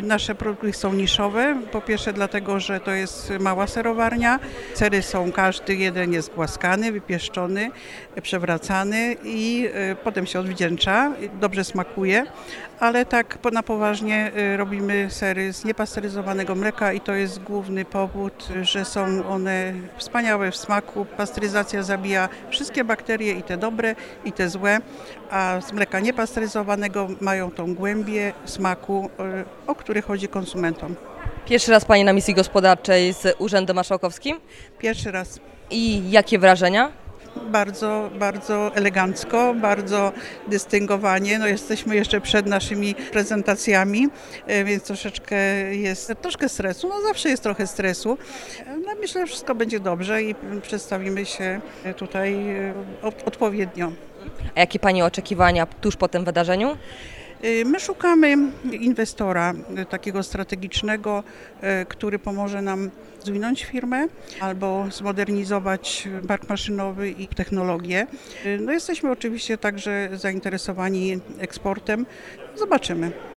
Nasze produkty są niszowe. Po pierwsze dlatego, że to jest mała serowarnia. Sery są, każdy jeden jest głaskany, wypieszczony, przewracany i potem się odwdzięcza. Dobrze smakuje, ale tak na poważnie robimy sery z niepasteryzowanego mleka i to jest główny powód, że są one wspaniałe w smaku. Pasteryzacja zabija wszystkie bakterie, i te dobre, i te złe, a z mleka niepasteryzowanego mają tą głębię smaku, o który chodzi konsumentom. Pierwszy raz Pani na misji gospodarczej z Urzędem Marszałkowskim? Pierwszy raz. I jakie wrażenia? Bardzo, bardzo elegancko, bardzo dystyngowanie. Jesteśmy jeszcze przed naszymi prezentacjami, więc troszkę stresu. Zawsze jest trochę stresu. Myślę, że wszystko będzie dobrze i przedstawimy się tutaj odpowiednio. A jakie Pani oczekiwania tuż po tym wydarzeniu? My szukamy inwestora takiego strategicznego, który pomoże nam zwinąć firmę albo zmodernizować park maszynowy i technologię. Jesteśmy oczywiście także zainteresowani eksportem. Zobaczymy.